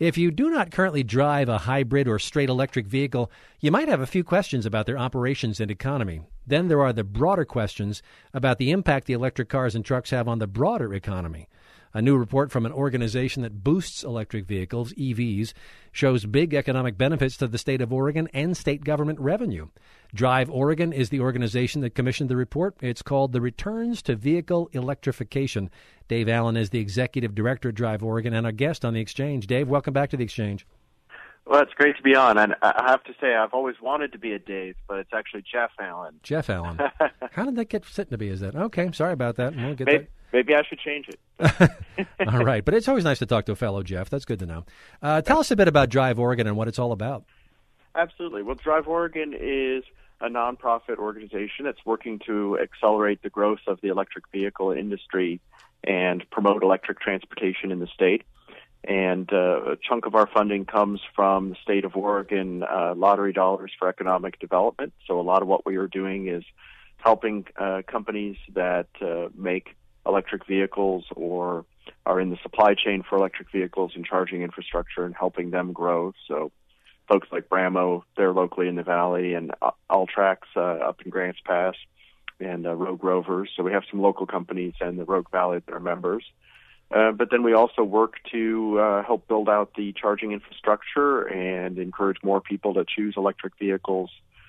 If you do not currently drive a hybrid or straight electric vehicle, you might have a few questions about their operations and economy. Then there are the broader questions about the impact the electric cars and trucks have on the broader economy. A new report from an organization that boosts electric vehicles, EVs, shows big economic benefits to the state of Oregon and state government revenue. Drive Oregon is the organization that commissioned the report. It's called the Returns to Vehicle Electrification. Dave Allen is the executive director of Drive Oregon and a guest on The Exchange. Dave, welcome back to The Exchange. Well, it's great to be on. And I have to say, I've always wanted to be a Dave, but it's actually Jeff Allen. Jeff Allen. How did that get sitting to be? Is that okay? Sorry about that. We'll get that. Maybe I should change it. All right. But it's always nice to talk to a fellow Jeff. That's good to know. Tell us a bit about Drive Oregon and what it's all about. Absolutely. Well, Drive Oregon is a nonprofit organization that's working to accelerate the growth of the electric vehicle industry and promote electric transportation in the state. And a chunk of our funding comes from the state of Oregon lottery dollars for economic development. So a lot of what we are doing is helping companies that make electric vehicles or are in the supply chain for electric vehicles and charging infrastructure and helping them grow. So folks like Brammo, they're locally in the Valley, and Alltrax up in Grants Pass, and Rogue Rovers. So we have some local companies in the Rogue Valley that are members. But then we also work to help build out the charging infrastructure and encourage more people to choose electric vehicles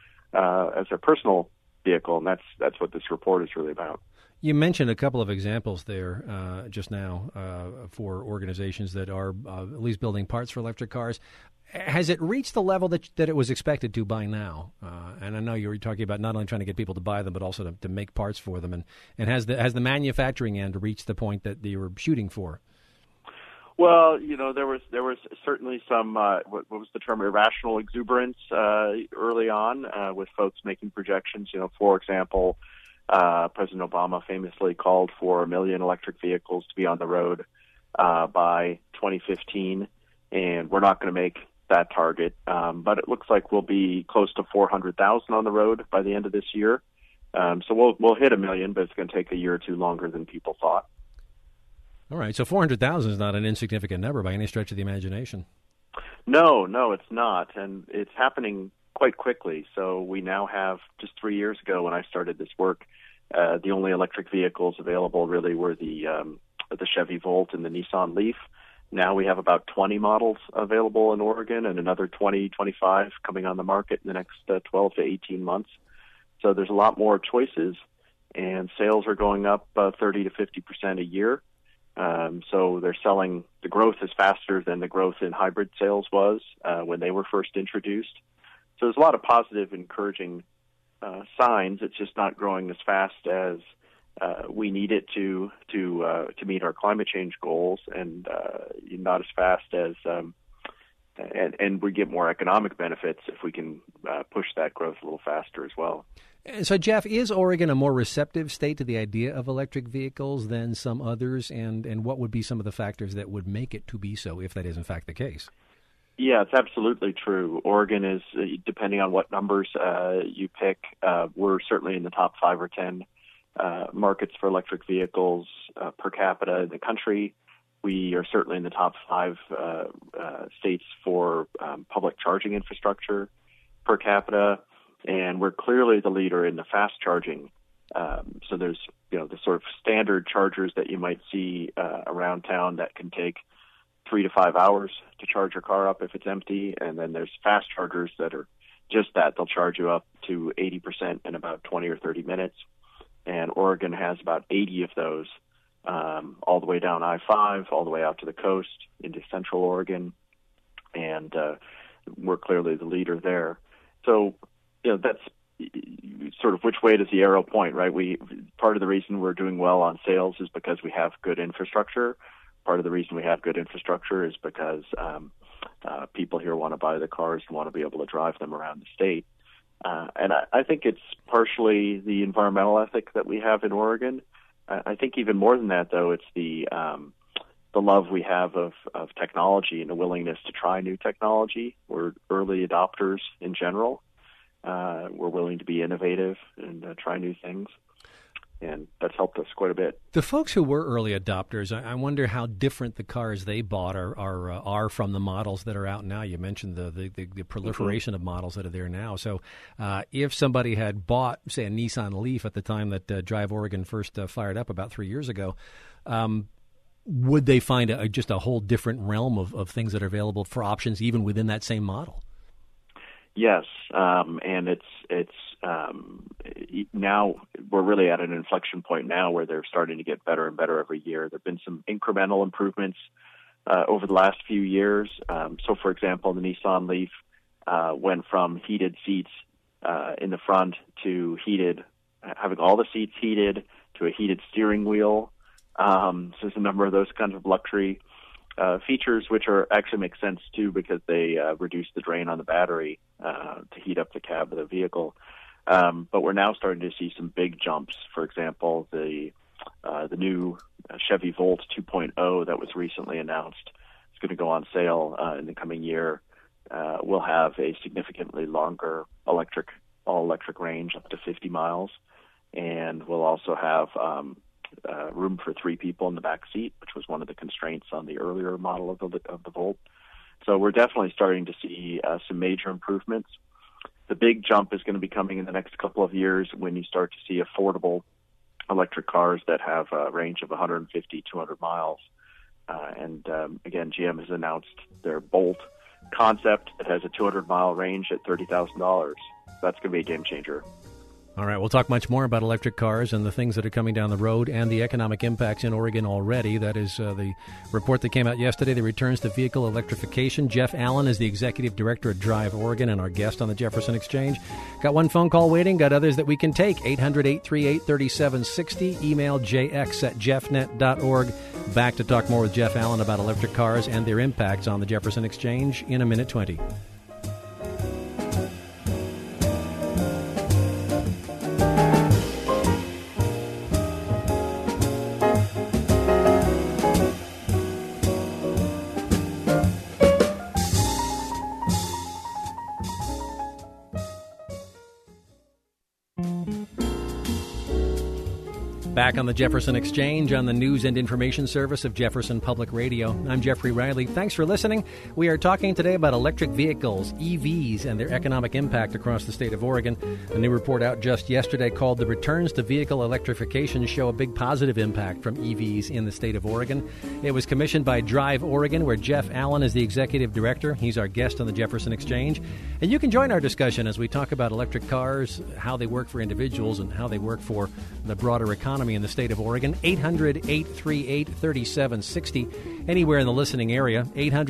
as their personal vehicle, and that's what this report is really about. You mentioned a couple of examples there just now for organizations that are at least building parts for electric cars. Has it reached the level that it was expected to by now? And I know you were talking about not only trying to get people to buy them, but also to make parts for them. And has the manufacturing end reached the point that you were shooting for? Well, there was certainly some what was the term, irrational exuberance early on with folks making projections. For example, President Obama famously called for 1 million electric vehicles to be on the road by 2015, and we're not going to make that target. But it looks like we'll be close to 400,000 on the road by the end of this year. So we'll hit 1 million, but it's going to take a year or two longer than people thought. All right, so 400,000 is not an insignificant number by any stretch of the imagination. No, it's not, and it's happening quite quickly. So we now have, just 3 years ago when I started this work, the only electric vehicles available really were the Chevy Volt and the Nissan Leaf. Now we have about 20 models available in Oregon and another 25 coming on the market in the next 12 to 18 months. So there's a lot more choices, and sales are going up 30 to 50% a year. So they're selling, the growth is faster than the growth in hybrid sales was when they were first introduced. So there's a lot of positive, encouraging signs. It's just not growing as fast as we need it to meet our climate change goals, and not as fast as and we get more economic benefits if we can push that growth a little faster as well. So, Jeff, is Oregon a more receptive state to the idea of electric vehicles than some others, and what would be some of the factors that would make it to be so, if that is in fact the case? Yeah, it's absolutely true. Oregon is, depending on what numbers you pick, we're certainly in the top 5 or 10 markets for electric vehicles per capita in the country. We are certainly in the top 5 states for public charging infrastructure per capita, and we're clearly the leader in the fast charging. So there's, the sort of standard chargers that you might see around town that can take 3 to 5 hours to charge your car up if it's empty, and then there's fast chargers that are just that. They'll charge you up to 80% in about 20 or 30 minutes, and Oregon has about 80 of those, all the way down I-5, all the way out to the coast into central Oregon, and we're clearly the leader there. So, that's sort of which way does the arrow point, right? Part of the reason we're doing well on sales is because we have good infrastructure. Part of the reason we have good infrastructure is because people here want to buy the cars and want to be able to drive them around the state. And I think it's partially the environmental ethic that we have in Oregon. I think even more than that, though, it's the love we have of technology and the willingness to try new technology. We're early adopters in general. We're willing to be innovative and try new things. and that's helped us quite a bit. The folks who were early adopters, I wonder how different the cars they bought are from the models that are out now. You mentioned the proliferation of models that are there now. So if somebody had bought, say, a Nissan Leaf at the time that Drive Oregon first fired up about 3 years ago, would they find just a whole different realm of things that are available for options even within that same model? Yes, and it's now we're really at an inflection point now where they're starting to get better and better every year. There have been some incremental improvements over the last few years. So, for example, the Nissan Leaf went from heated seats in the front to having all the seats heated, to a heated steering wheel. So there's a number of those kinds of luxury features, which actually make sense too, because they reduce the drain on the battery to heat up the cab of the vehicle. But we're now starting to see some big jumps. For example, the new Chevy Volt 2.0 that was recently announced is going to go on sale in the coming year. Will have a significantly longer all-electric range, up to 50 miles, and will also have room for 3 people in the back seat, which was one of the constraints on the earlier model of the Volt. So we're definitely starting to see some major improvements. The big jump is going to be coming in the next couple of years when you start to see affordable electric cars that have a range of 150, 200 miles. Again, GM has announced their Bolt concept that has a 200-mile range at $30,000. That's going to be a game changer. All right, we'll talk much more about electric cars and the things that are coming down the road and the economic impacts in Oregon already. That is the report that came out yesterday, the returns to vehicle electrification. Jeff Allen is the executive director at Drive Oregon and our guest on the Jefferson Exchange. Got one phone call waiting, got others that we can take. 800-838-3760. Email jx@jeffnet.org. Back to talk more with Jeff Allen about electric cars and their impacts on the Jefferson Exchange in a minute 20. Back on the Jefferson Exchange on the news and information service of Jefferson Public Radio. I'm Jeffrey Riley. Thanks for listening. We are talking today about electric vehicles, EVs, and their economic impact across the state of Oregon. A new report out just yesterday called The Returns to Vehicle Electrification show a big positive impact from EVs in the state of Oregon. It was commissioned by Drive Oregon, where Jeff Allen is the executive director. He's our guest on the Jefferson Exchange. And you can join our discussion as we talk about electric cars, how they work for individuals, and how they work for the broader economy in the state of Oregon. 800-838-3760. Anywhere in the listening area,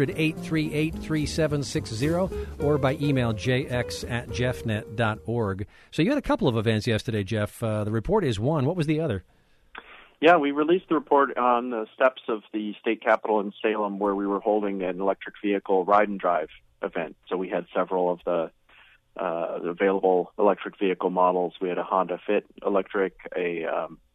800-838-3760, or by email jx@jeffnet.org. So you had a couple of events yesterday, Jeff. The report is one. What was the other? Yeah, we released the report on the steps of the state capitol in Salem, where we were holding an electric vehicle ride and drive event. So we had several of the available electric vehicle models. We had a Honda Fit electric, a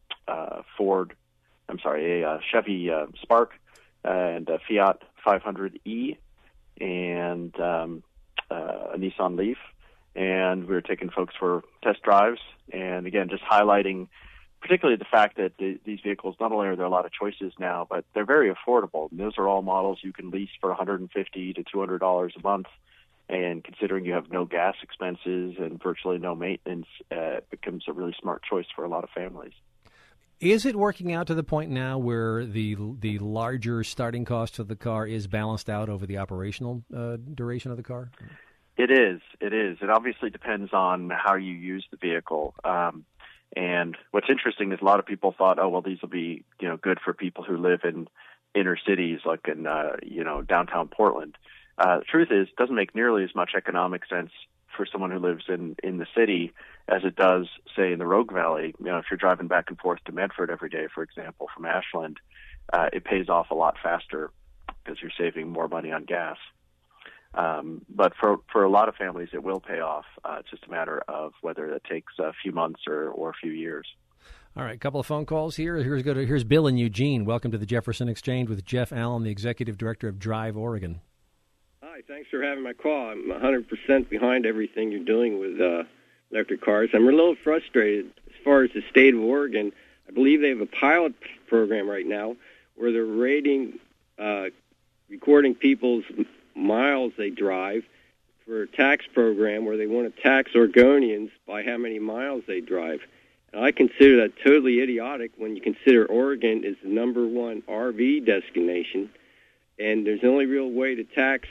Chevy Spark, and a Fiat 500e, and a Nissan Leaf. And we were taking folks for test drives, and again, just highlighting particularly the fact that these vehicles, not only are there a lot of choices now, but they're very affordable. And those are all models you can lease for $150 to $200 a month. And considering you have no gas expenses and virtually no maintenance, it becomes a really smart choice for a lot of families. Is it working out to the point now where the larger starting cost of the car is balanced out over the operational duration of the car? It is. It obviously depends on how you use the vehicle. And what's interesting is a lot of people thought, oh, well, these will be good for people who live in inner cities like in downtown Portland. The truth is, it doesn't make nearly as much economic sense for someone who lives in the city as it does, say, in the Rogue Valley. If you're driving back and forth to Medford every day, for example, from Ashland, it pays off a lot faster because you're saving more money on gas. But for a lot of families, it will pay off. It's just a matter of whether it takes a few months or a few years. All right, a couple of phone calls here. Here's Bill in Eugene. Welcome to the Jefferson Exchange with Jeff Allen, the executive director of Drive Oregon. Hi, thanks for having my call. I'm 100% behind everything you're doing with electric cars. I'm a little frustrated as far as the state of Oregon. I believe they have a pilot program right now where they're recording people's miles they drive for a tax program where they want to tax Oregonians by how many miles they drive. And I consider that totally idiotic when you consider Oregon is the #1 RV destination, and there's the only real way to tax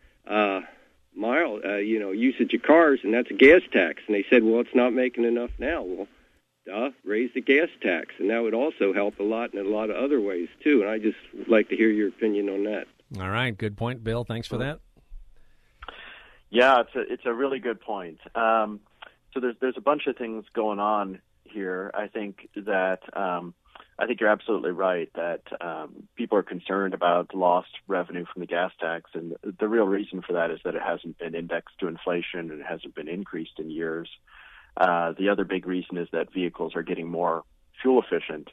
usage of cars, and that's a gas tax. And they said, well, it's not making enough now. Well, raise the gas tax, and that would also help a lot in a lot of other ways, too. And I just would like to hear your opinion on that. All right, good point, Bill. Thanks for that. Yeah, it's a really good point. So there's a bunch of things going on here. I think that I think you're absolutely right that people are concerned about the lost revenue from the gas tax, and the real reason for that is that it hasn't been indexed to inflation and it hasn't been increased in years. The other big reason is that vehicles are getting more fuel efficient,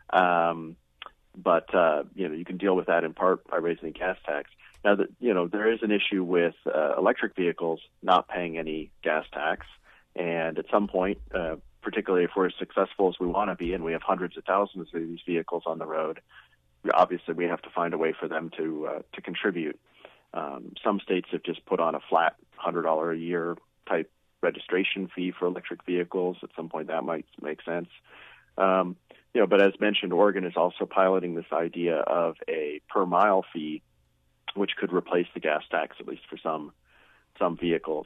but you can deal with that in part by raising the gas tax. Now, there is an issue with electric vehicles not paying any gas tax, and at some point, particularly if we're as successful as we want to be, and we have hundreds of thousands of these vehicles on the road, obviously we have to find a way for them to contribute. Some states have just put on a flat $100 a year type registration fee for electric vehicles. At some point, that might make sense. But as mentioned, Oregon is also piloting this idea of a per mile fee, which could replace the gas tax, at least for some vehicles.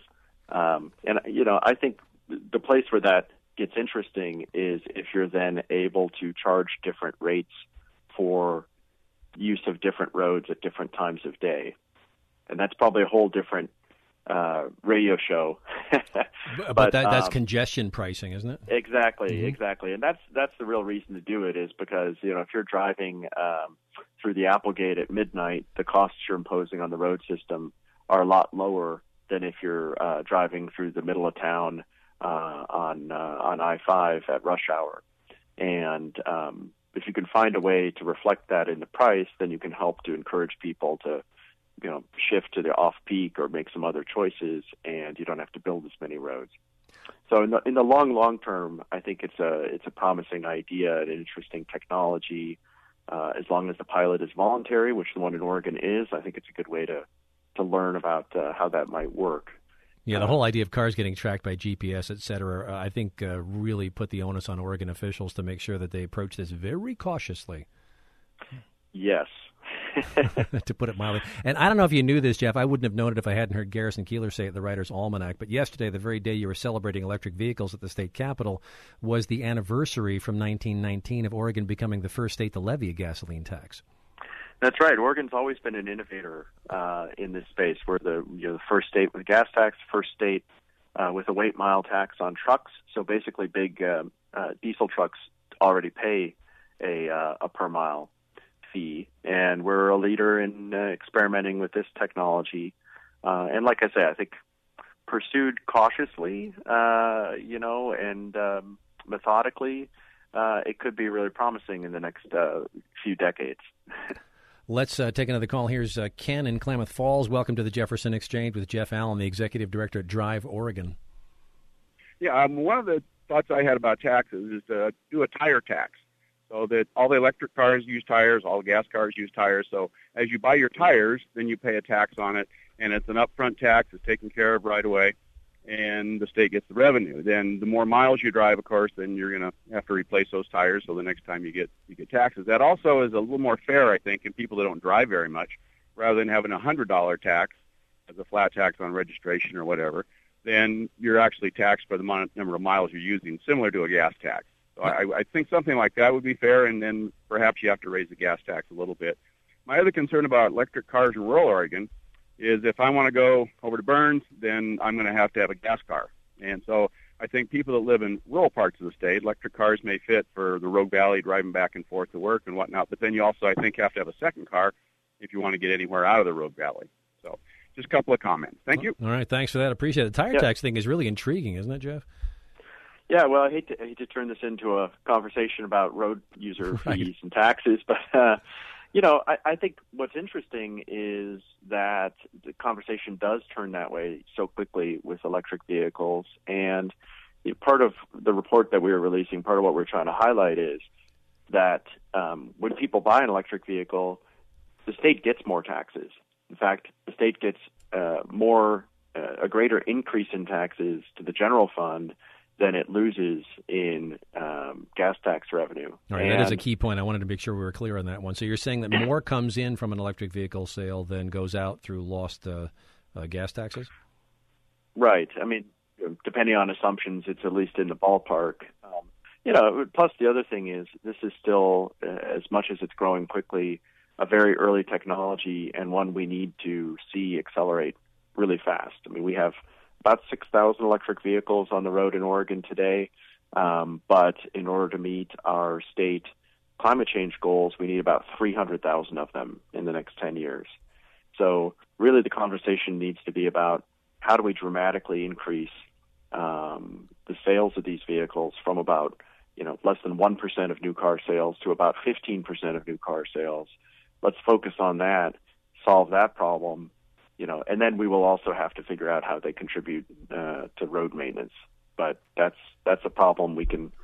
I think the place where that gets interesting is if you're then able to charge different rates for use of different roads at different times of day. And that's probably a whole different radio show. but that's congestion pricing, isn't it? Exactly, Mm-hmm. exactly. And that's the real reason to do it, is because, if you're driving through the Applegate at midnight, the costs you're imposing on the road system are a lot lower than if you're driving through the middle of town on I-5 at rush hour. And if you can find a way to reflect that in the price, then you can help to encourage people to shift to the off-peak or make some other choices, and you don't have to build as many roads. So in the long term, I think it's a promising idea, an interesting technology. As long as the pilot is voluntary, which the one in Oregon is, I think it's a good way to learn about how that might work. Yeah, the whole idea of cars getting tracked by GPS, et cetera, I think really put the onus on Oregon officials to make sure that they approach this very cautiously. Yes. To put it mildly. And I don't know if you knew this, Jeff. I wouldn't have known it if I hadn't heard Garrison Keillor say it at the Writer's Almanac. But yesterday, the very day you were celebrating electric vehicles at the state capitol, was the anniversary from 1919 of Oregon becoming the first state to levy a gasoline tax. That's right. Oregon's always been an innovator in this space. We're the first state with a gas tax, first state with a weight mile tax on trucks. So basically, big diesel trucks already pay a per mile fee, and we're a leader in experimenting with this technology. And like I say, I think pursued cautiously, and methodically, it could be really promising in the next few decades. Let's take another call. Here's Ken in Klamath Falls. Welcome to the Jefferson Exchange with Jeff Allen, the executive director at Drive Oregon. Yeah, one of the thoughts I had about taxes is to do a tire tax, so that all the electric cars use tires, all the gas cars use tires. So as you buy your tires, then you pay a tax on it, and it's an upfront tax. It's taken care of right away, and the state gets the revenue. Then the more miles you drive, of course, then you're going to have to replace those tires. So the next time you get taxes. That also is a little more fair, I think, in people that don't drive very much, rather than having a $100 tax as a flat tax on registration or whatever. Then you're actually taxed for the number of miles you're using, similar to a gas tax. So I think something like that would be fair, and then perhaps you have to raise the gas tax a little bit. My other concern about electric cars in rural Oregon is if I want to go over to Burns, then I'm going to have a gas car. And so I think people that live in rural parts of the state, electric cars may fit for the Rogue Valley, driving back and forth to work and whatnot, but then you also, I think, have to have a second car if you want to get anywhere out of the Rogue Valley. So just a couple of comments. Thank you. All right, thanks for that. Appreciate it. The tire tax thing is really intriguing, isn't it, Jeff? Yeah, well, I hate to turn this into a conversation about road user fees and taxes, but I think what's interesting is that the conversation does turn that way so quickly with electric vehicles, and part of the report that we were releasing, part of what we're trying to highlight is that when people buy an electric vehicle, the state gets more taxes. In fact, the state gets a greater increase in taxes to the general fund than it loses in gas tax revenue. All right, that is a key point. I wanted to make sure we were clear on that one. So you're saying that more comes in from an electric vehicle sale than goes out through lost gas taxes? Right. I mean, depending on assumptions, it's at least in the ballpark. Plus the other thing is this is still, as much as it's growing quickly, a very early technology and one we need to see accelerate really fast. I mean, we have about 6,000 electric vehicles on the road in Oregon today, but in order to meet our state climate change goals, we need about 300,000 of them in the next 10 years. So really the conversation needs to be about how do we dramatically increase the sales of these vehicles from about less than 1% of new car sales to about 15% of new car sales. Let's focus on that, solve that problem, and then we will also have to figure out how they contribute to road maintenance. But that's a problem we can,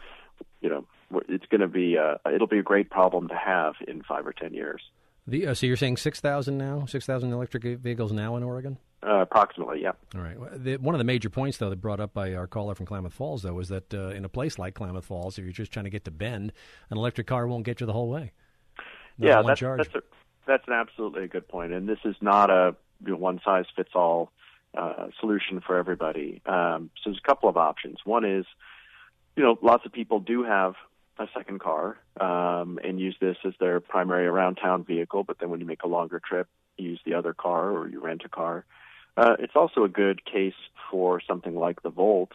it's going to be it'll be a great problem to have in 5 or 10 years. So you're saying 6,000 now, 6,000 electric vehicles now in Oregon? Approximately, yeah. All right. One of the major points, though, that brought up by our caller from Klamath Falls, though, is that in a place like Klamath Falls, if you're just trying to get to Bend, an electric car won't get you the whole way. That's an absolutely a good point. And this is not a one-size-fits-all solution for everybody. So there's a couple of options. One is, lots of people do have a second car and use this as their primary around-town vehicle, but then when you make a longer trip, you use the other car or you rent a car. It's also a good case for something like the Volt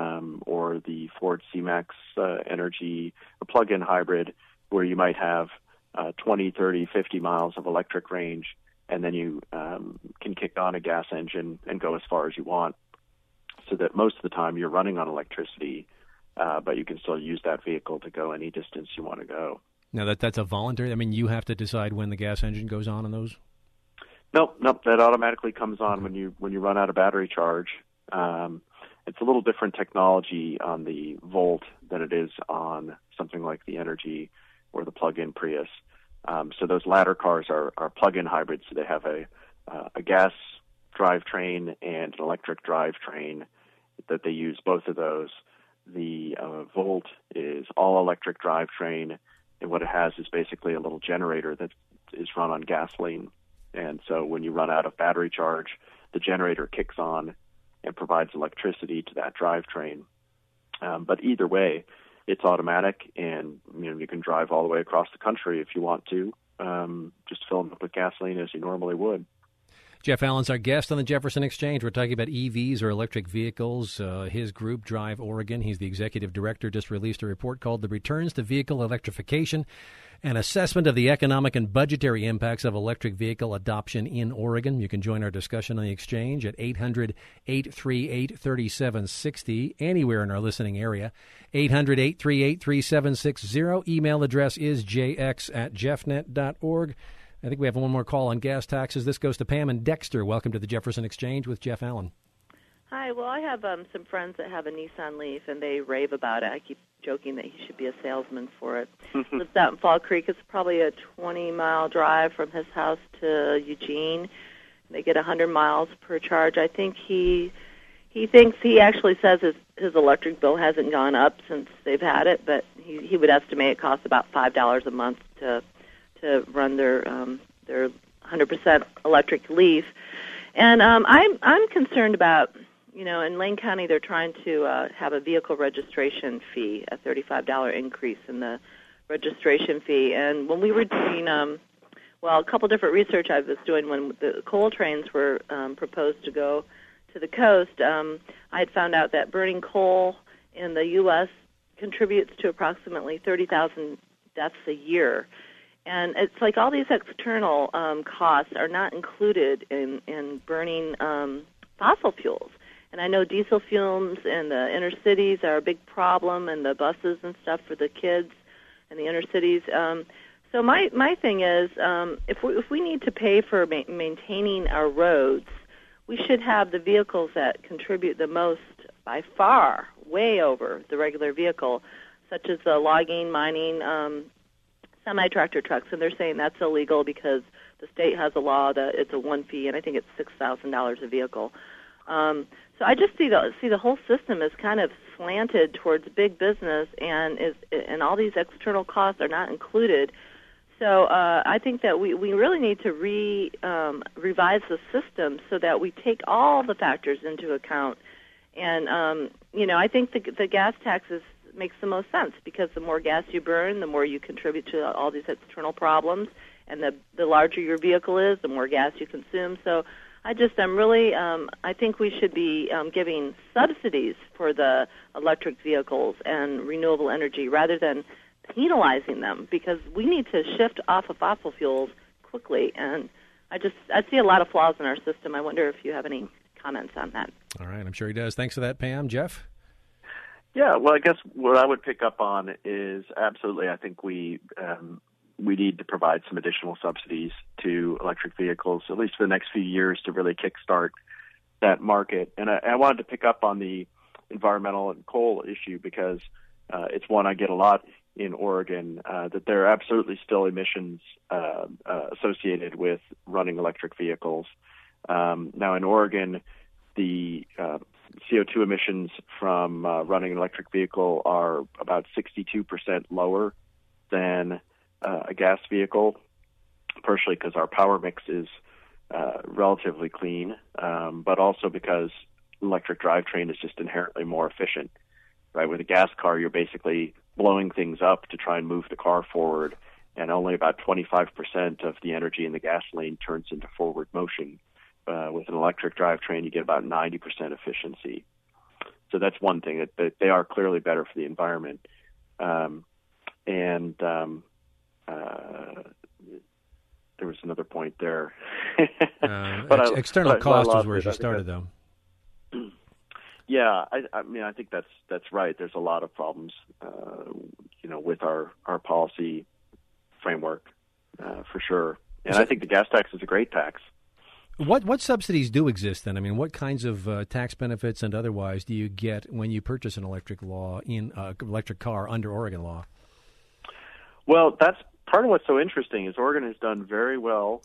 or the Ford C-Max Energy, a plug-in hybrid, where you might have 20, 30, 50 miles of electric range, and then you can kick on a gas engine and go as far as you want, so that most of the time you're running on electricity, but you can still use that vehicle to go any distance you want to go. Now, that's a voluntary? I mean, you have to decide when the gas engine goes on those? Nope. That automatically comes on when you run out of battery charge. It's a little different technology on the Volt than it is on something like the Energy or the plug-in Prius. So those latter cars are plug-in hybrids. So they have a gas drivetrain and an electric drivetrain that they use, both of those. The Volt is all electric drivetrain, and what it has is basically a little generator that is run on gasoline. And so when you run out of battery charge, the generator kicks on and provides electricity to that drivetrain. But either way, it's automatic, and you can drive all the way across the country if you want to, just fill them up with gasoline as you normally would. Jeff Allen's our guest on the Jefferson Exchange. We're talking about EVs or electric vehicles. His group, Drive Oregon, he's the executive director, just released a report called The Returns to Vehicle Electrification, an assessment of the economic and budgetary impacts of electric vehicle adoption in Oregon. You can join our discussion on the Exchange at 800-838-3760, anywhere in our listening area. 800-838-3760. Email address is jx@jeffnet.org. I think we have one more call on gas taxes. This goes to Pam and Dexter. Welcome to the Jefferson Exchange with Jeff Allen. Hi. Well, I have some friends that have a Nissan Leaf, and they rave about it. I keep joking that he should be a salesman for it. Lives out in Fall Creek. It's probably a 20-mile drive from his house to Eugene. They get 100 miles per charge. I think he actually says his electric bill hasn't gone up since they've had it, but he would estimate it costs about $5 a month to run their 100% electric Leaf. And I'm concerned about, in Lane County they're trying to have a vehicle registration fee, a $35 increase in the registration fee. And when we were doing, a couple different research I was doing when the coal trains were proposed to go to the coast, I had found out that burning coal in the U.S. contributes to approximately 30,000 deaths a year. And it's like all these external costs are not included in burning fossil fuels. And I know diesel fumes in the inner cities are a big problem, and the buses and stuff for the kids in the inner cities. So my thing is, if we need to pay for maintaining our roads, we should have the vehicles that contribute the most by far way over the regular vehicle, such as the logging, mining, semi-tractor trucks, and they're saying that's illegal because the state has a law that it's a one fee, and I think it's $6,000 a vehicle. So I just see the whole system is kind of slanted towards big business, and all these external costs are not included. So I think that we really need to revise the system so that we take all the factors into account. And I think the gas taxes makes the most sense because the more gas you burn, the more you contribute to all these external problems, and the larger your vehicle is, the more gas you consume. So I think we should be giving subsidies for the electric vehicles and renewable energy rather than penalizing them, because we need to shift off of fossil fuels quickly. And I see a lot of flaws in our system. I wonder if you have any comments on that. All right, I'm sure he does. Thanks for that, Pam. Jeff? Yeah, well, I guess what I would pick up on is absolutely, I think we need to provide some additional subsidies to electric vehicles, at least for the next few years, to really kickstart that market. And I wanted to pick up on the environmental and coal issue because it's one I get a lot in Oregon, that there are absolutely still emissions associated with running electric vehicles. Now, in Oregon, the CO2 emissions from running an electric vehicle are about 62% lower than a gas vehicle, partially because our power mix is relatively clean, but also because electric drivetrain is just inherently more efficient. Right, with a gas car, you're basically blowing things up to try and move the car forward, and only about 25% of the energy in the gasoline turns into forward motion. With an electric drivetrain, you get about 90% efficiency. So that's one thing, that they are clearly better for the environment. There was another point there. External cost was where she started, though. Yeah, I mean, I think that's right. There's a lot of problems, with our policy framework, for sure. And I think the gas tax is a great tax. What subsidies do exist then? I mean, what kinds of tax benefits and otherwise do you get when you purchase an electric car under Oregon law? Well, that's part of what's so interesting is Oregon has done very well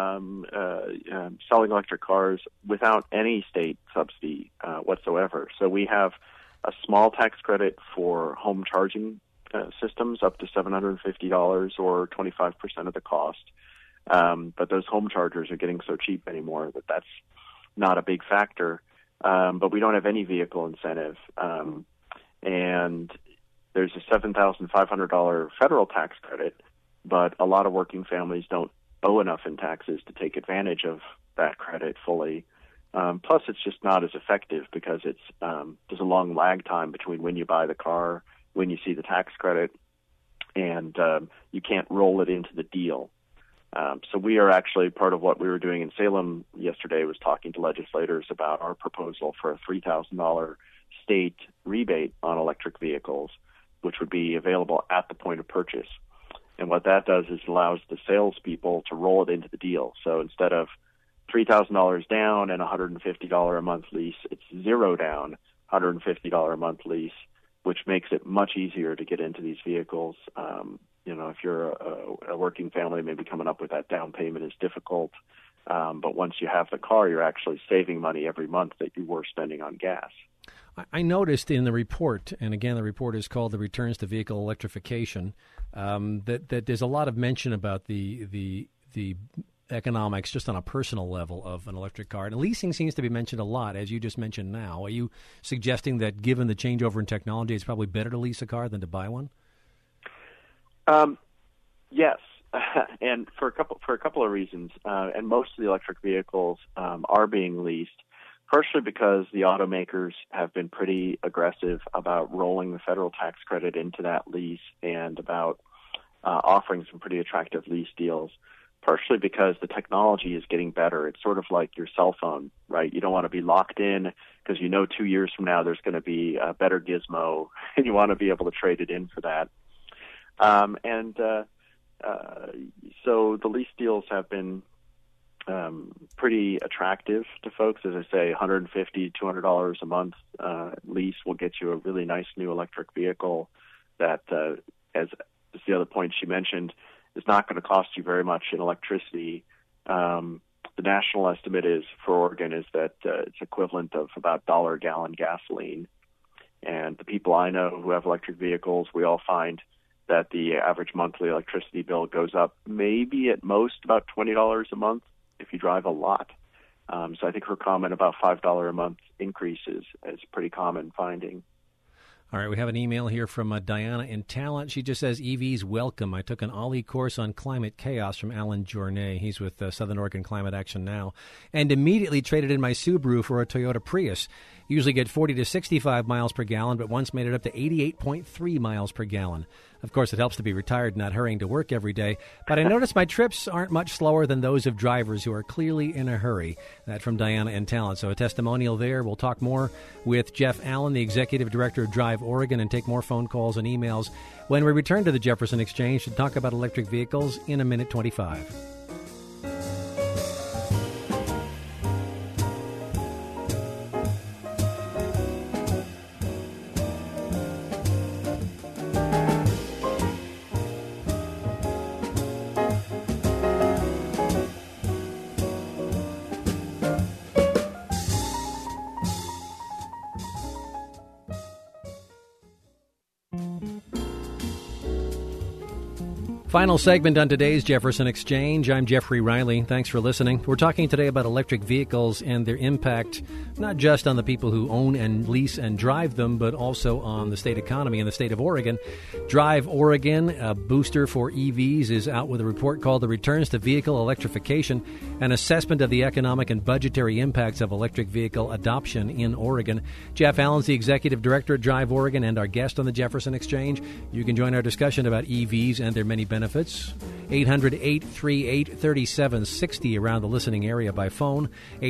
selling electric cars without any state subsidy whatsoever. So we have a small tax credit for home charging systems up to $750 or 25% of the cost. But those home chargers are getting so cheap anymore that that's not a big factor. But we don't have any vehicle incentive. And there's a $7,500 federal tax credit, but a lot of working families don't owe enough in taxes to take advantage of that credit fully. Plus, it's just not as effective because there's a long lag time between when you buy the car, when you see the tax credit, and you can't roll it into the deal. So we are actually, part of what we were doing in Salem yesterday was talking to legislators about our proposal for a $3,000 state rebate on electric vehicles, which would be available at the point of purchase. And what that does is allows the salespeople to roll it into the deal. So instead of $3,000 down and $150 a month lease, it's zero down, $150 a month lease, which makes it much easier to get into these vehicles. If you're a working family, maybe coming up with that down payment is difficult. But once you have the car, you're actually saving money every month that you were spending on gas. I noticed in the report, and again, the report is called The Returns to Vehicle Electrification, that there's a lot of mention about the economics just on a personal level of an electric car. And leasing seems to be mentioned a lot, as you just mentioned now. Are you suggesting that given the changeover in technology, it's probably better to lease a car than to buy one? Yes, and for a couple of reasons. And most of the electric vehicles are being leased, partially because the automakers have been pretty aggressive about rolling the federal tax credit into that lease and about offering some pretty attractive lease deals, partially because the technology is getting better. It's sort of like your cell phone, right? You don't want to be locked in because 2 years from now there's going to be a better gizmo, and you want to be able to trade it in for that. So the lease deals have been pretty attractive to folks. As I say, $150, $200 a month lease will get you a really nice new electric vehicle that, as the other point she mentioned, is not going to cost you very much in electricity. The national estimate is for Oregon is that it's equivalent of about $1 a gallon gasoline. And the people I know who have electric vehicles, we all find that the average monthly electricity bill goes up maybe at most about $20 a month if you drive a lot. So I think her comment about $5 a month increases is a pretty common finding. All right, we have an email here from Diana in Talent. She just says, EVs welcome. I took an OLLI course on climate chaos from Alan Journet. He's with Southern Oregon Climate Action now. And immediately traded in my Subaru for a Toyota Prius. Usually get 40 to 65 miles per gallon, but once made it up to 88.3 miles per gallon. Of course, it helps to be retired, not hurrying to work every day. But I notice my trips aren't much slower than those of drivers who are clearly in a hurry. That from Diana in Talent. So a testimonial there. We'll talk more with Jeff Allen, the Executive Director of Drive Oregon, and take more phone calls and emails when we return to the Jefferson Exchange to talk about electric vehicles in a minute 25. Final segment on today's Jefferson Exchange. I'm Jeffrey Riley. Thanks for listening. We're talking today about electric vehicles and their impact, not just on the people who own and lease and drive them, but also on the state economy in the state of Oregon. Drive Oregon, a booster for EVs, is out with a report called The Returns to Vehicle Electrification, an assessment of the economic and budgetary impacts of electric vehicle adoption in Oregon. Jeff Allen's the Executive Director at Drive Oregon and our guest on the Jefferson Exchange. You can join our discussion about EVs and their many benefits. 800-838-3760 around the listening area by phone.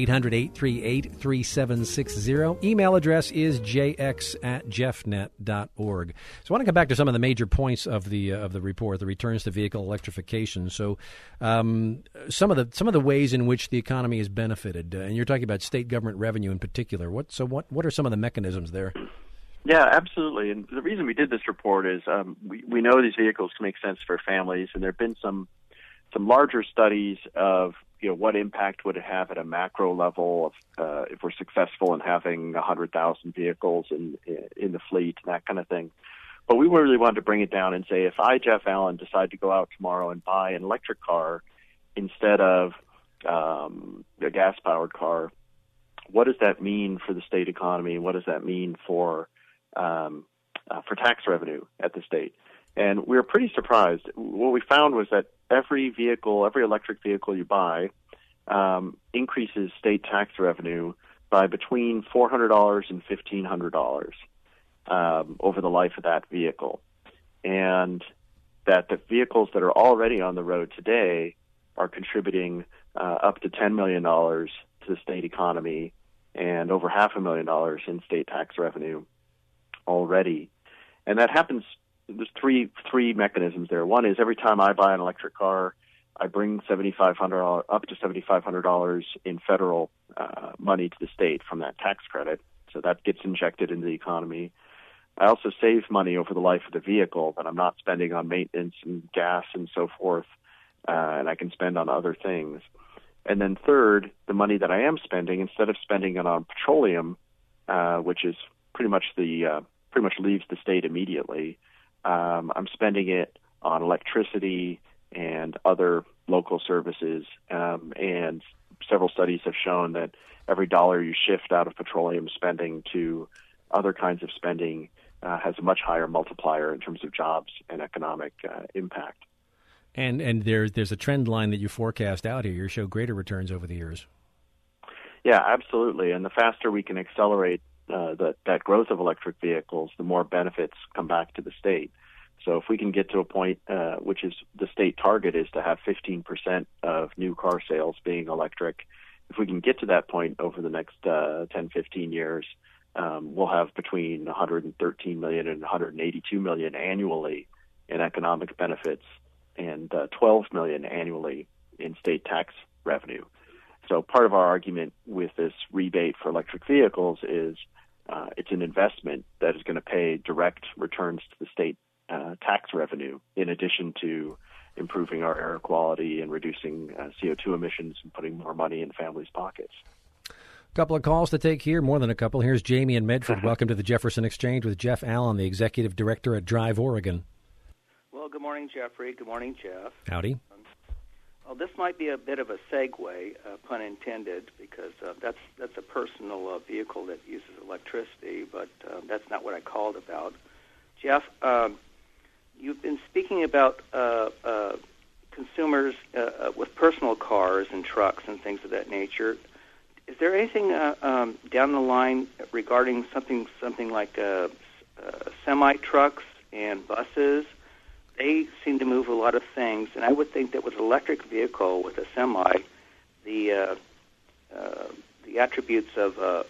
800-838-3760. Email address is jx@jeffnet.org. So I want to come back to some of the major points of the report, the returns to vehicle electrification. So some of the ways in which the economy has benefited, and you're talking about state government revenue in particular. What are some of the mechanisms there? Yeah, absolutely. And the reason we did this report is we know these vehicles can make sense for families, and there have been some larger studies of what impact would it have at a macro level if we're successful in having 100,000 vehicles in the fleet and that kind of thing. But we really wanted to bring it down and say, if I, Jeff Allen, decide to go out tomorrow and buy an electric car instead of a gas-powered car, what does that mean for the state economy? What does that mean for tax revenue at the state? And we were pretty surprised. What we found was that every electric vehicle you buy increases state tax revenue by between $400 and $1,500 over the life of that vehicle. And that the vehicles that are already on the road today are contributing up to $10 million to the state economy and over $500,000 in state tax revenue already. And that happens, there's three mechanisms there. One is every time I buy an electric car, I bring up to $7,500 in federal money to the state from that tax credit. So that gets injected into the economy. I also save money over the life of the vehicle that I'm not spending on maintenance and gas and so forth, and I can spend on other things. And then third, the money that I am spending, instead of spending it on petroleum, which is pretty much leaves the state immediately, I'm spending it on electricity and other local services. And several studies have shown that every dollar you shift out of petroleum spending to other kinds of spending has a much higher multiplier in terms of jobs and economic impact. And there's a trend line that you forecast out here. You show greater returns over the years. Yeah, absolutely. And the faster we can accelerate that growth of electric vehicles, the more benefits come back to the state. So if we can get to a point, which is the state target is to have 15% of new car sales being electric, if we can get to that point over the next 10, 15 years, we'll have between 113 million and 182 million annually in economic benefits and 12 million annually in state tax revenue. So part of our argument with this rebate for electric vehicles is it's an investment that is going to pay direct returns to the state tax revenue, in addition to improving our air quality and reducing CO2 emissions and putting more money in families' pockets. Couple of calls to take here, more than a couple. Here's Jamie in Medford. Welcome to the Jefferson Exchange with Jeff Allen, the Executive Director at Drive Oregon. Well, good morning, Jeffrey. Good morning, Jeff. Howdy. Well, this might be a bit of a segue, pun intended, because that's a personal vehicle that uses electricity, but that's not what I called about. Jeff, you've been speaking about consumers with personal cars and trucks and things of that nature. Is there anything down the line regarding something like semi-trucks and buses? They seem to move a lot of things, and I would think that with an electric vehicle, with a semi, the attributes of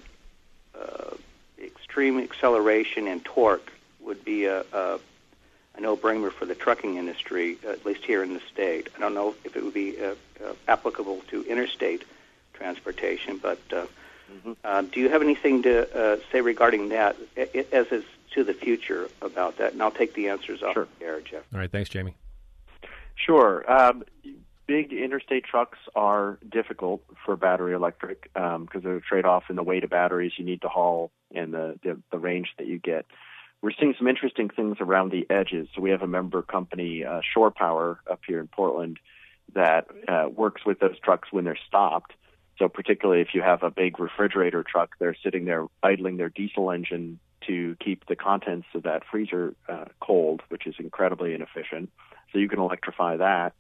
extreme acceleration and torque would be a no-brainer for the trucking industry, at least here in the state. I don't know if it would be applicable to interstate transportation, but do you have anything to say regarding that as is to the future about that? And I'll take the answers off the air, Jeff. All right, thanks, Jamie. Sure. Big interstate trucks are difficult for battery electric because there's a trade-off in the weight of batteries you need to haul and the range that you get. We're seeing some interesting things around the edges. So we have a member company, Shore Power, up here in Portland, that works with those trucks when they're stopped. So particularly if you have a big refrigerator truck, they're sitting there idling their diesel engine to keep the contents of that freezer cold, which is incredibly inefficient. So you can electrify that.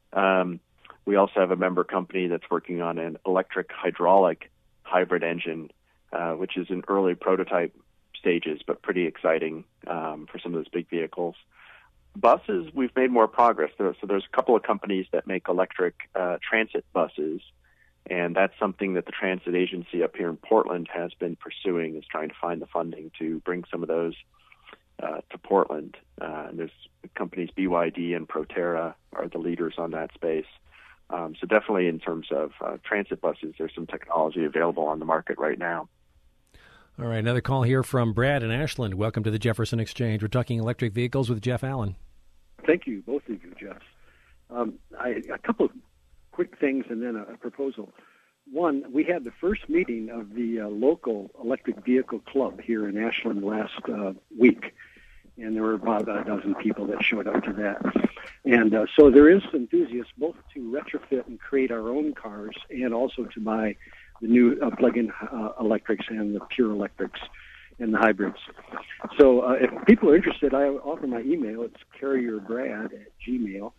We also have a member company that's working on an electric hydraulic hybrid engine, which is in early prototype stages, but pretty exciting for some of those big vehicles. Buses, we've made more progress. So there's a couple of companies that make electric transit buses, and that's something that the transit agency up here in Portland has been pursuing, is trying to find the funding to bring some of those to Portland. And there's companies BYD and Proterra are the leaders on that space. So definitely in terms of transit buses, there's some technology available on the market right now. All right, another call here from Brad in Ashland. Welcome to the Jefferson Exchange. We're talking electric vehicles with Jeff Allen. Thank you, both of you, Jeff. A couple of quick things and then a proposal. One, we had the first meeting of the local electric vehicle club here in Ashland last week, and there were about a dozen people that showed up to that. And so there is enthusiasts both to retrofit and create our own cars and also to buy the new plug-in electrics and the pure electrics and the hybrids. So if people are interested, I offer my email. It's carrierbrad@gmail.com.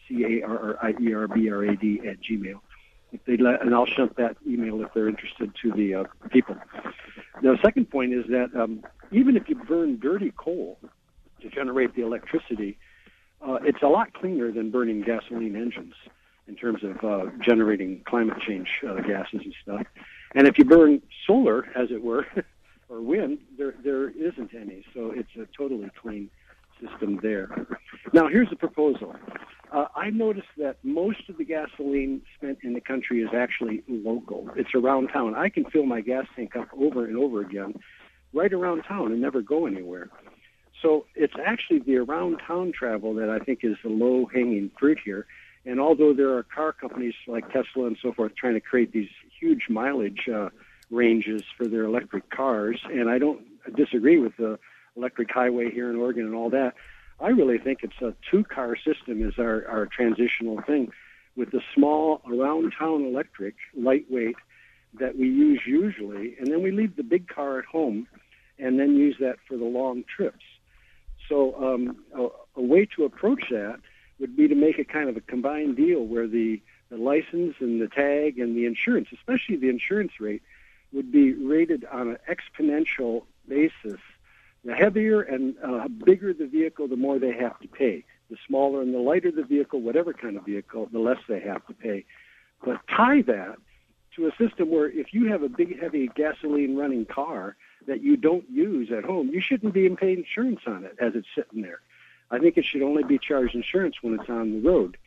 carrierbrad@gmail. If they and I'll shunt that email if they're interested to the people. Now, the second point is that even if you burn dirty coal to generate the electricity, it's a lot cleaner than burning gasoline engines in terms of generating climate change gases and stuff. And if you burn solar, as it were, or wind, there isn't any. So it's a totally clean system there. Now, here's the proposal. I noticed that most of the gasoline spent in the country is actually local. It's around town. I can fill my gas tank up over and over again right around town and never go anywhere. So it's actually the around town travel that I think is the low-hanging fruit here. And although there are car companies like Tesla and so forth trying to create these huge mileage ranges for their electric cars, and I don't disagree with the electric highway here in Oregon and all that, I really think it's a two-car system is our transitional thing, with the small around-town electric, lightweight, that we use usually, and then we leave the big car at home and then use that for the long trips. So a way to approach that would be to make a kind of a combined deal where the license and the tag and the insurance, especially the insurance rate, would be rated on an exponential basis. The heavier and bigger the vehicle, the more they have to pay. The smaller and the lighter the vehicle, whatever kind of vehicle, the less they have to pay. But tie that to a system where if you have a big, heavy gasoline-running car that you don't use at home, you shouldn't be paying insurance on it as it's sitting there. I think it should only be charged insurance when it's on the road.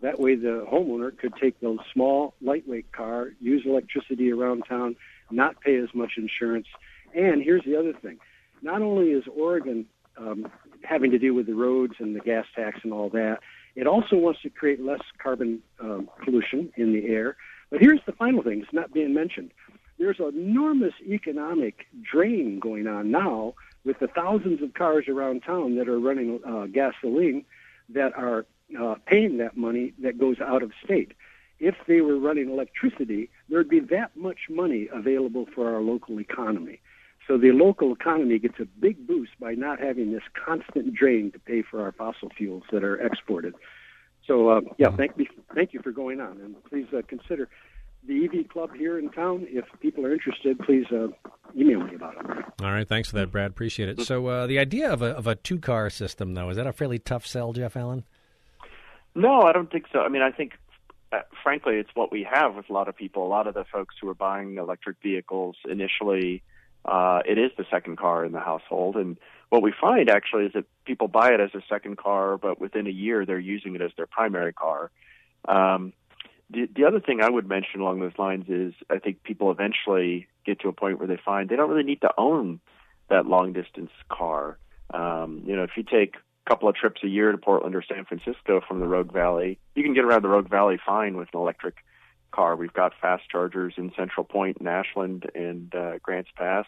That way the homeowner could take the small, lightweight car, use electricity around town, not pay as much insurance. And here's the other thing. Not only is Oregon having to deal with the roads and the gas tax and all that, it also wants to create less carbon pollution in the air. But here's the final thing. It's not being mentioned. There's an enormous economic drain going on now with the thousands of cars around town that are running gasoline that are paying that money that goes out of state. If they were running electricity, there'd be that much money available for our local economy. So the local economy gets a big boost by not having this constant drain to pay for our fossil fuels that are exported. So, thank you for going on. And please consider the EV Club here in town. If people are interested, please email me about it. All right. Thanks for that, Brad. Appreciate it. So the idea of a two-car system, though, is that a fairly tough sell, Jeff Allen? No, I don't think so. I mean, I think, frankly, it's what we have with a lot of people. A lot of the folks who are buying electric vehicles initially, it is the second car in the household. And what we find, actually, is that people buy it as a second car, but within a year they're using it as their primary car. The other thing I would mention along those lines is I think people eventually get to a point where they find they don't really need to own that long-distance car. If you take a couple of trips a year to Portland or San Francisco from the Rogue Valley, you can get around the Rogue Valley fine with an electric car. We've got fast chargers in Central Point and Ashland and Grants Pass.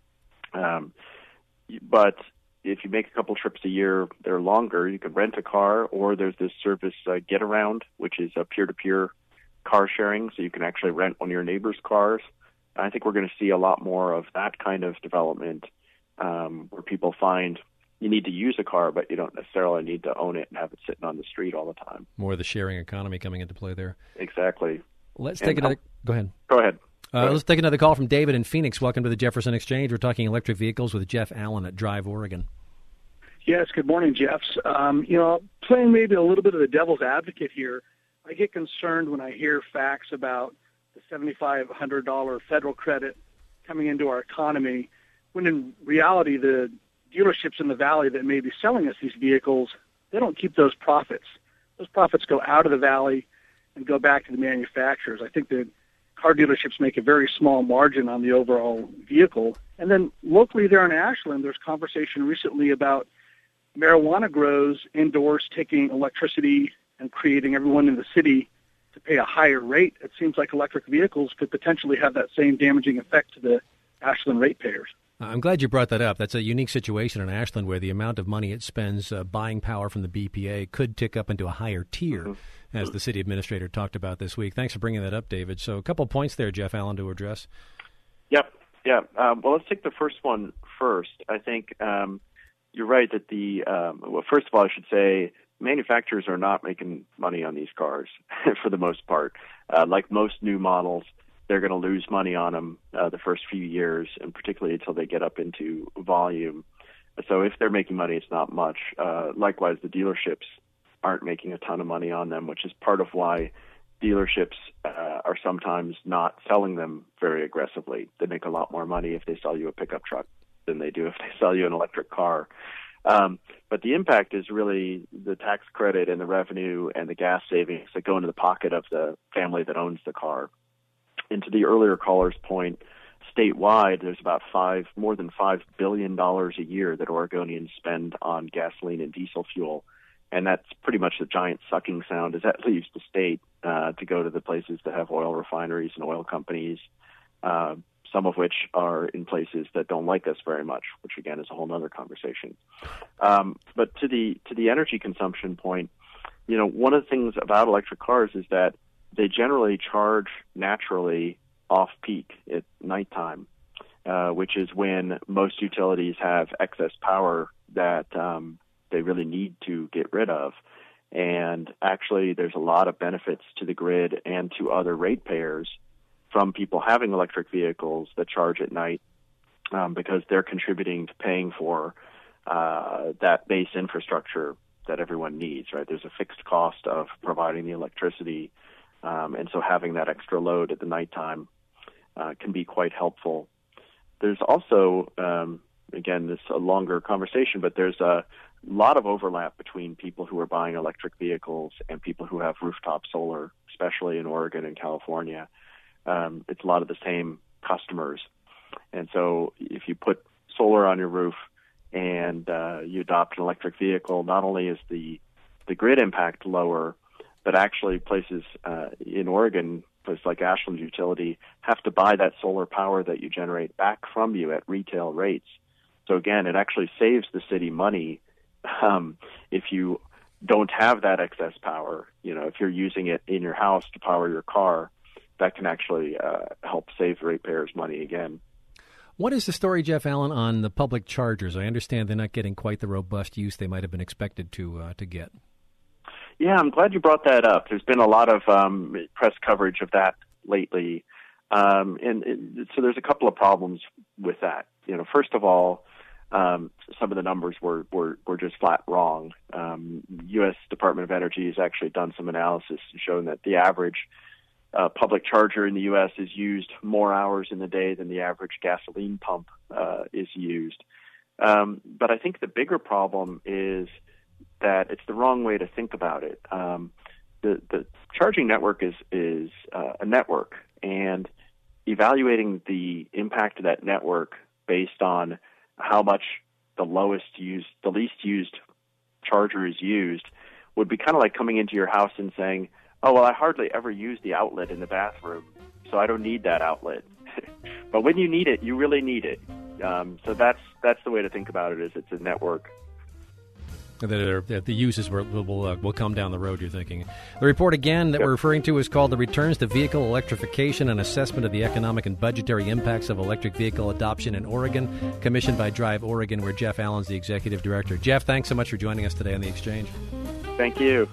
But if you make a couple trips a year, they're longer. You can rent a car, or there's this service Get Around, which is a peer-to-peer car sharing, so you can actually rent one of your neighbor's cars. I think we're going to see a lot more of that kind of development where people find you need to use a car, but you don't necessarily need to own it and have it sitting on the street all the time. More of the sharing economy coming into play there. Exactly. Let's take another. Go ahead. Go ahead. Let's take another call from David in Phoenix. Welcome to the Jefferson Exchange. We're talking electric vehicles with Jeff Allen at Drive Oregon. Yes, good morning, Jeffs. Playing maybe a little bit of the devil's advocate here, I get concerned when I hear facts about the $7,500 federal credit coming into our economy, when in reality the dealerships in the valley that may be selling us these vehicles, they don't keep those profits. Those profits go out of the valley and go back to the manufacturers. I think that car dealerships make a very small margin on the overall vehicle. And then locally there in Ashland, there's conversation recently about marijuana grows indoors taking electricity and creating everyone in the city to pay a higher rate. It seems like electric vehicles could potentially have that same damaging effect to the Ashland ratepayers. I'm glad you brought that up. That's a unique situation in Ashland where the amount of money it spends buying power from the BPA could tick up into a higher tier, as the city administrator talked about this week. Thanks for bringing that up, David. So a couple points there, Jeff Allen, to address. Yep. Yeah. Well, let's take the first one first. I think you're right that first of all, I should say manufacturers are not making money on these cars for the most part. Like most new models, they're going to lose money on them the first few years, and particularly until they get up into volume. So if they're making money, it's not much. Likewise, the dealerships aren't making a ton of money on them, which is part of why dealerships are sometimes not selling them very aggressively. They make a lot more money if they sell you a pickup truck than they do if they sell you an electric car. But the impact is really the tax credit and the revenue and the gas savings that go into the pocket of the family that owns the car. And to the earlier caller's point, statewide, there's about more than $5 billion a year that Oregonians spend on gasoline and diesel fuel. And that's pretty much the giant sucking sound as that leaves the state to go to the places that have oil refineries and oil companies, some of which are in places that don't like us very much, which again is a whole other conversation. But to the energy consumption point, one of the things about electric cars is that they generally charge naturally off-peak at nighttime, which is when most utilities have excess power that they really need to get rid of. And actually, there's a lot of benefits to the grid and to other ratepayers from people having electric vehicles that charge at night because they're contributing to paying for that base infrastructure that everyone needs, right? There's a fixed cost of providing the electricity, and so having that extra load at the nighttime can be quite helpful. There's also again, this is a longer conversation, but there's a lot of overlap between people who are buying electric vehicles and people who have rooftop solar, especially in Oregon and California. It's a lot of the same customers. And so if you put solar on your roof and you adopt an electric vehicle, not only is the grid impact lower, but actually places in Oregon, places like Ashland Utility, have to buy that solar power that you generate back from you at retail rates. So again, it actually saves the city money if you don't have that excess power. You know, if you're using it in your house to power your car, that can actually help save ratepayers money again. What is the story, Jeff Allen, on the public chargers? I understand they're not getting quite the robust use they might have been expected to get. Yeah, I'm glad you brought that up. There's been a lot of press coverage of that lately. So there's a couple of problems with that. You know, first of all, some of the numbers were just flat wrong. U.S. Department of Energy has actually done some analysis showing that the average public charger in the U.S. is used more hours in the day than the average gasoline pump is used. But I think the bigger problem is that it's the wrong way to think about it. The charging network is a network, and evaluating the impact of that network based on how much the least used charger is used would be kind of like coming into your house and saying, oh, well, I hardly ever use the outlet in the bathroom, so I don't need that outlet. But when you need it, you really need it. So that's the way to think about it, is it's a network. The uses will come down the road, you're thinking. The report, again, that we're referring to is called The Returns to Vehicle Electrification, an Assessment of the Economic and Budgetary Impacts of Electric Vehicle Adoption in Oregon, commissioned by Drive Oregon, where Jeff Allen's the executive director. Jeff, thanks so much for joining us today on The Exchange. Thank you.